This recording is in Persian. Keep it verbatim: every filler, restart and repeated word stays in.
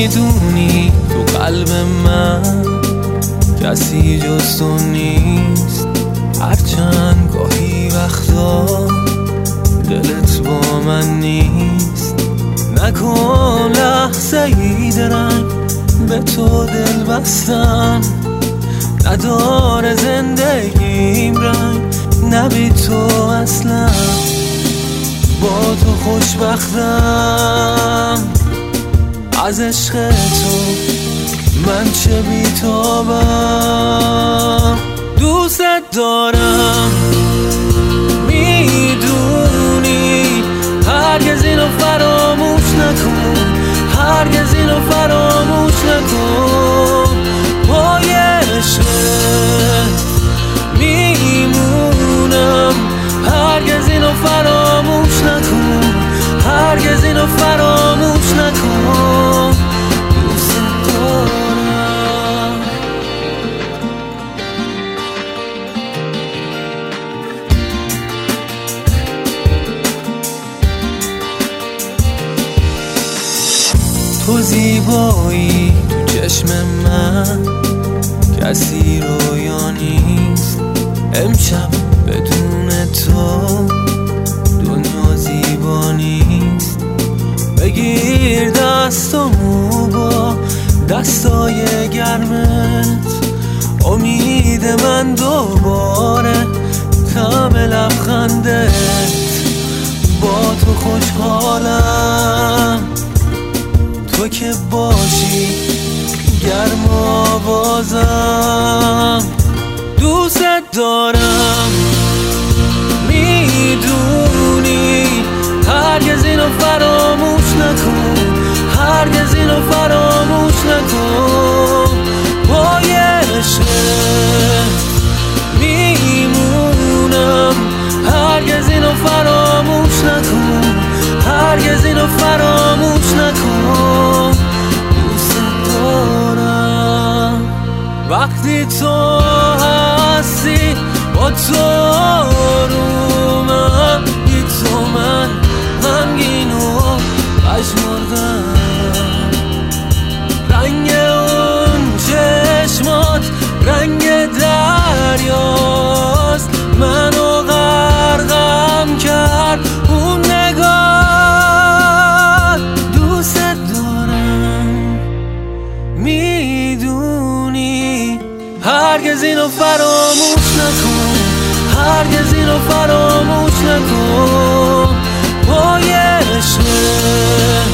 میدونی تو قلب من کسی جز تو نیست، هرچند گاهی وقتا دلت با من نیست. نکن لحظه ای درنگ به تو دل بستم، نداره زندگیم رنگ نه بی تو اصلا. با تو خوشبختم، از عشق تو من چه بی‌تابم. دوست دارم میدونی، هرگز اینو فراموش نکن، هرگز اینو فراموش نکن. پای عشقت میمونم، هرگز اینو فراموش نکن، هرگز اینو فراموش نکن. دوست دارم. تو زیبایی تو چشم من کسی رویا نیست. امشب بدون تو دنیا زیبا نیست. بگیر دستامو با دستای گرمت، امید من دوباره طعم لبخندت. با تو خوشحالم، تو که باشی گرم و آوازم. دوست دارم میدونی، هرگز اینو فراموش نکن، هرگز اینو فراموش نکن. پای عشقت میمونم، هرگز اینو فراموش نکن، هرگز اینو فراموش نکن. دوست دارم وقتی تو هستی، با تو آرومم. بی تو من غمگین و پژمردم. رنگ اون چشمات رنگ دریاست، منو غرقم کرد اون نگاه. دوست دارم میدونی، هرگز اینو فراموش نکن، هرگز اینو فراموش نکن. پای عشقت